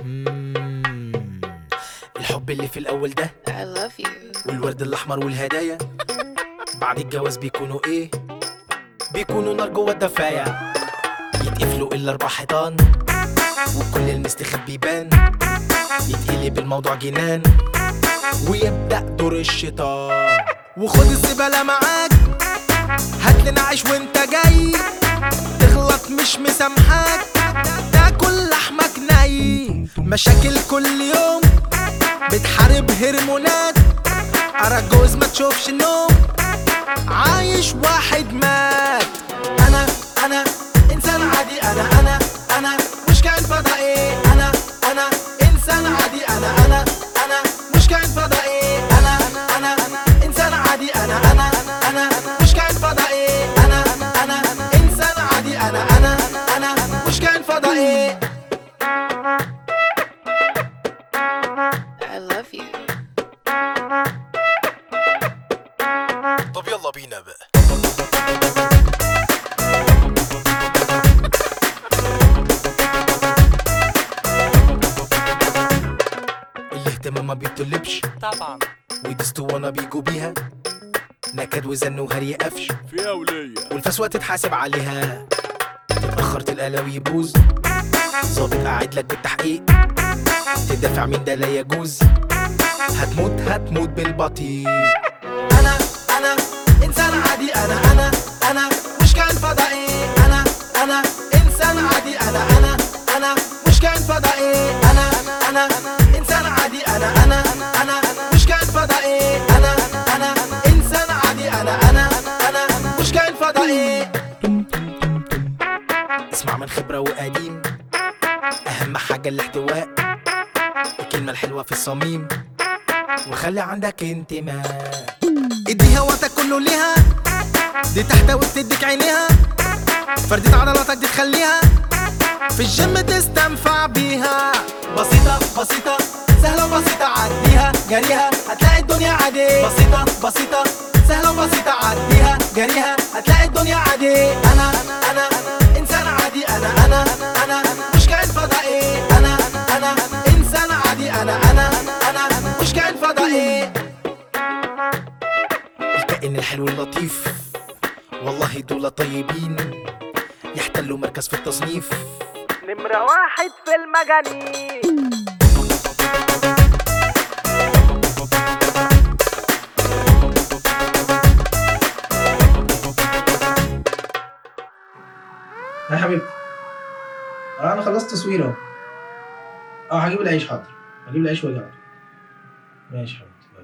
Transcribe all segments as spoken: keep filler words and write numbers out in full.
مم. الحب اللي في الأول ده I love you. والورد الأحمر والهدايا بعد الجواز بيكونوا إيه؟ بيكونوا نار جوه الدفاية، يتقفلوا إلا أربع حيطان وكل المستخبي يبان، يتقلب الموضوع جنان ويبدأ دور الشيطان. وخد الزبالة معاك، هاتلنا عيش وانت جاي، تغلط مش مسامحاك، تاكل لحمك ناي، مشاكل كل يوم بتحارب هرمونات، أراجوز ما تشوفش النوم، عايش واحد مات. أنا أنا إنسان عادي، أنا أنا أنا مش كائن فضائي، أنا أنا إنسان عادي، أنا أنا أنا مش كائن فضائي، أنا أنا إنسان عادي، أنا أنا أنا مش كائن فضائي، أنا أنا إنسان عادي، أنا أنا أنا مش كائن فضائي. I love you. طب يلا بينا بقى. الاهتمام ما بيطلبش طبعا ويدستوانا بيجوا بيها، نكد وزن وهري قفش فيها ولية والفسوة تتحاسب عليها، تتأخر تلقى لو يبوظ ظابط قاعد لك بالتحقيق، تدافع من ده لا يجوز، هتموت هتموت بالبطيء. أنا أنا إنسان عادي، أنا أنا أنا مش كائن فضائي، أنا أنا إنسان عادي، أنا أنا أنا مش كائن فضائي، أنا أنا إنسان عادي، أنا أنا أنا مش كائن فضائي، أنا أنا إنسان عادي، أنا أنا أنا مش كائن فضائي. اسمع من خبرة وقديم، أهم حاجة الاحتواء، الكلمة الحلوة في الصميم، وخلي عندك انتماء، اديها وقتك كله ليها، دي تحتوي بتديك عينيها، فردة عضلاتك دي تخليها في الجيم تستنفع بيها، بسيطة بسيطة سهلة وبسيطة، عديها جريها هتلاقي الدنيا عادي، بسيطة بسيطة سهلة وبسيطة، عديها جريها هتلاقي الدنيا عادي. أنا أنا إنسان عادي، أنا أنا أنا مش كائن فضائي، أنا أنا إنسان عادي، أنا أنا أنا مش كائن فضائي. الكائن الحلو اللطيف والله دول طيبين، يحتلوا مركز في التصنيف، نمرة واحد في المجانين. يا حبيبتي اه انا خلصت تصوير اهو. اه هجيب العيش، حاضر هجيب العيش واجي على طول. ماشي حبيبتي.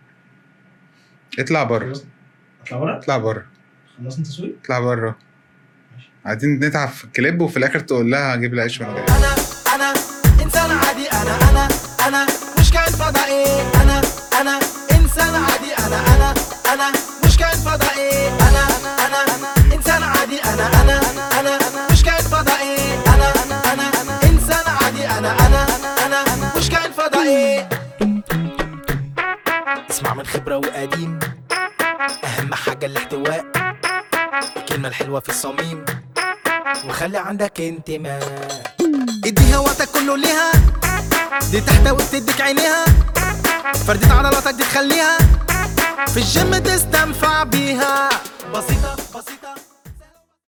اطلع بره. خلصت؟ اطلع بره؟ اطلع بره. خلصنا تصوير؟ اطلع بره. عايزين نتعب في الكليب وفي الاخر تقول لها هجيب العيش وانا جاي. انا انا انسان عادي، انا انا انا مش كائن فضائي، انا انا انسان عادي، انا انا انا مش كائن فضائي، انا انا انسان عادي، انا انا انا مش كائن فضائي، انا انا انسان عادي، انا انا انا مش كائن فضائي. اسمع من خبرة وقديم، اهم حاجة الاحتواء، الكلمة الحلوة في الصميم، وخلي عندك انتماء، اديها وقتك كله ليها، دي تحتوي بتديك عينيها، فردة عضلاتك دي تخليها في الجيم تستنفع بيها، بسيطة بسيطة